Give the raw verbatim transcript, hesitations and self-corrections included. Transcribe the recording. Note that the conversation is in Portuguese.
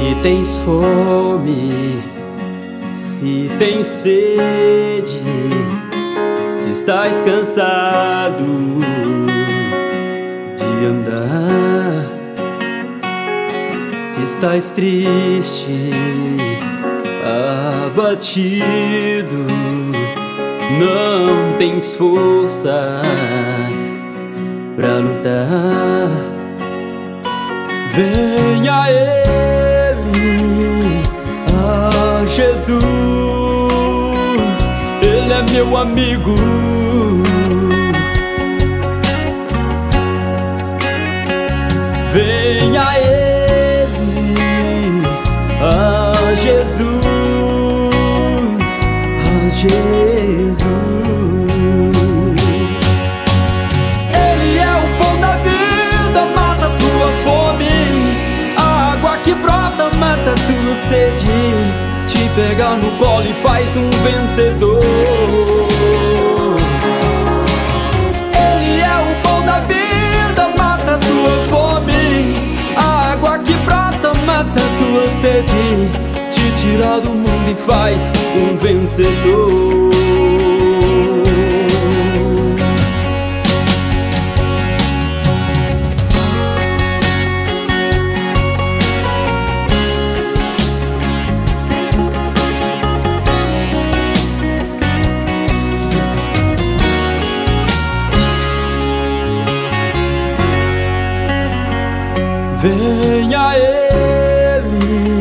tens fome, se tens sede, se estás cansado de andar, se estás triste, abatido, não tens forças pra lutar, venha a Ele, a Jesus. Ele é meu amigo. Venha a Ele, a Jesus, a Jesus. Ele é o pão da vida, mata tua fome, a água que brota mata tua sede, te pega no colo e faz um vencedor. Ele é o pão da vida, mata tua fome, a água que brota mata tua sede, te tira do mundo e faz um vencedor. Venha a Ele,